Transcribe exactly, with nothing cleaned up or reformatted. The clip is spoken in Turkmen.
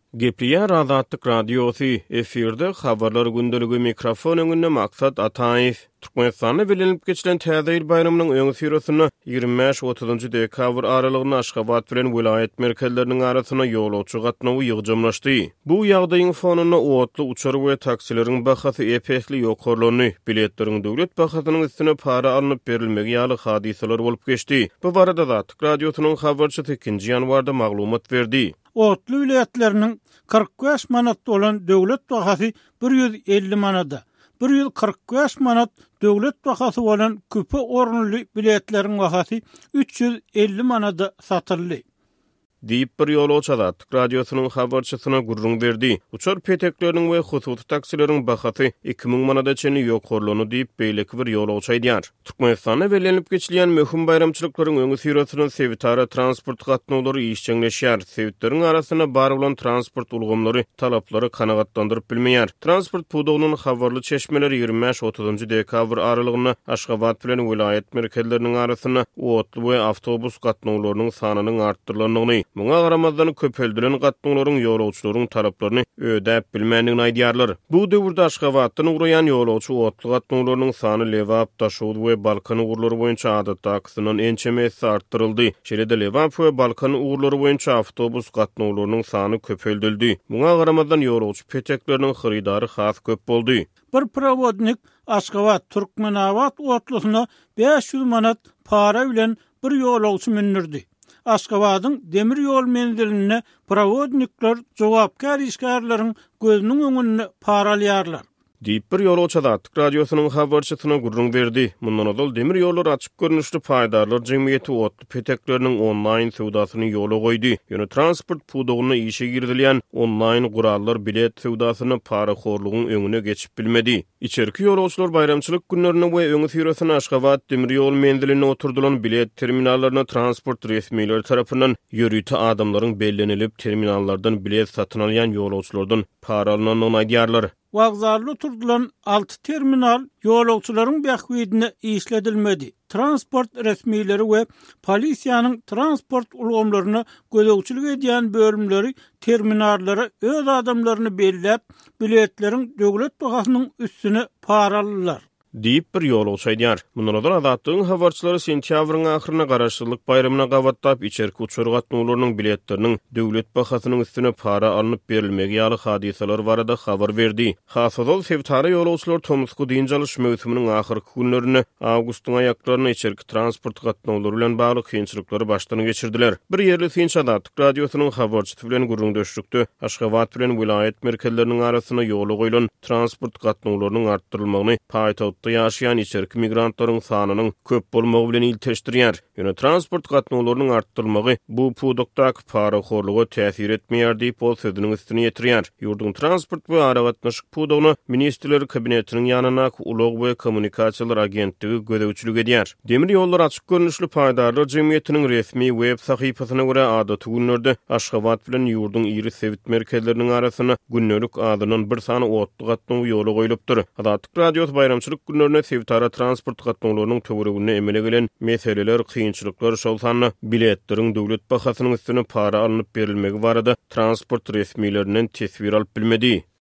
Gepliýär Azatlyk radiosu efirde habarlar gündəligi mikrofon öňünde maksat Ataýew. Türkmenistanda bilinip geçilen Täzeýil bayramynyň öňü süresinä ýygrimi beş otuzynjy dekabr aralygyny Aşgabat bilen vilayet merkezleriniň arasyna ýolagçy gatnawy ýygjamlaşdy. Bu ýagdaýyň fonuna owatly uçar we taksileriň bahasy epekli ýokarlany, biletleriň döwlet bahasynyň üstüne para alınıp berilmegi ýaly hadiseler bolup geçdi. Bu barada Azatlyk radiosynyň habarçysy ikinji ýanwarda maglumat berdi. Otlu vilayetlerinin kırk beş manat olan döwlet bahasy bir yüz elli manada, bir yüz kırk beş manat döwlet bahasy olan küpe orunly biletleriň bahasy üç yüz elli manada satyldy. Diýip bir ýolagçy Azatlyk radiosynyň habarçysyna gurrun berdi. Uçar petekleriniň we hususy taksileriň bahasy iki miň manada çeni ýokarlany diýip beýleki bir ýolagçy aýdýar. Türkmenistanda belenip geçilýän möhüm bayramçylyklaryň öňü süresinä Sewitara transport gatnawlary işçiňleşýär. Sewitleriň arasyna bar bolan transport ulgamlary talaplary kanagatlandyryp bilmeýär. Transport pudugynyň habarly çeşmeleri ýygrimi beş otuzynjy dekabr aralygyny Aşgabat bilen vilayet merkezleriniň arasyna otly we awtobus gatnawlarynyň sanynyň artdyrylyny, muňa garamazdan köpeldilen gatnaňlaryň ýolagçylaryň talaplaryny ödäp bilmändigini aýdýarlar. Bu döwürde Aşgabatdan ugraýan ýolagçy otly gatnaňlarynyň sany lewap, taşuwul we balkan ugrulary boýunça adatda akysynyň ençemesi artdyryldy. Şeýle-de lewap we balkan ugrulary boýunça awtobus gatnaňlarynyň sany köpeldildi. Muňa garamazdan ýolagçy petekleriniň xyridary has köp boldy. Bir provodnik Aşgabat Türkmenabat otlusyna beş yüz manat para bilen bir ýolagçy mindirdi. Aşgabatyň demir ýol menziline provodnikler jogapkar işgärlerin gözüniň öňünde paralýarlar. Diýip bir ýolagçy Azatlyk radiosynyň habarçysyna gurrun berdi. Mundan öňe demir ýollar açyk görnüşli paýdarlar jemgyýeti otly petekleriniň onlaýn sewdasyny ýola goýdy. Ýöne transport pudugyna işe girdilýän onlaýn gurallar bilet sewdasyny para horlugyň öňüne geçip bilmedi. İçerki ýolagçylar bayramçylyk günlerine we öňü süresine Aşgabat demir ýol menziline oturdulan bilet terminallaryna transport resmiýetleri tarapyndan ýörüýti adamlaryň bellenilip terminallardan bilet satyn alýan ýolagçylardan para alanyny aýdýarlar. Wagzarly turdulan altı terminal ýolagçylaryň bähwidine işledilmedi. Transport resmiýetleri we polisiýanyň transport ulgamlaryna gözegçilik edýän bölümleri terminallara öz adamlaryny belläp biletleriň döwlet bahasynyň üstüne para alýarlar. Diýip bir ýolagçy aýdýar. Mundan öňe Azatlygyň habarçylary sentýabryň ahyryna garaşdyrlyk bayramyna gawatlap içerki uçur gatnawlarynyň biletleriniň döwlet bahasynyň üstüne para alınıp berilmegi ýaly hadiseler barada habar berdi. Hasazol Sewitara ýolagçylar Tomsku diýinçe alyş mövsüminiň ahyrky günlerini awgustyň aýaklaryna içerki transport gatnawlary bilen bagly kynçylyklary başdan geçirdiler. Bir ýerli Finçe Azatlyk radiosynyň habarçysy bilen gurrun döşdükde Aşgabat bilen vilayet merkezleriniň arasyna ýola goýulan transport gatnawlarynyň artdyrylmagyny paýta ýaşaýan içerki migrantlaryň sanynyň köp bolmagy bilen ilteşdirýär. Ýöne transport gatnawlarynyň artdyrylmagy bu pudukdaky para horlugy täsir etmeýär diýip bol sözüniň üstüne ýetirýär. Ýurdun transport we ara gatnaşyk pudugyny ministrler kabinetiniň ýanyna ulug we kommunikasiýalar agentligi gözegçilik edýär. Demir ýollar açyk görnüşli paýdarlar jemgyýetiniň resmi web sahypasyna görä adaty günlerde Aşgabat bilen ýurdun iri sewit merkezleriniň arasyna günlük adynyň bir sany otly gatnawy ýola goýulypdyr. Azatlyk radiosy bayramçylyk günlerine Sewitara transport gatnawlarynyň töweregine emele gelen meseleler, kynçylyklar şol sanly biletleriň döwlet bahasynyň üstüne para alınıp berilmegi barada transport resmiýetlerinden tesbir alyp bilmedi.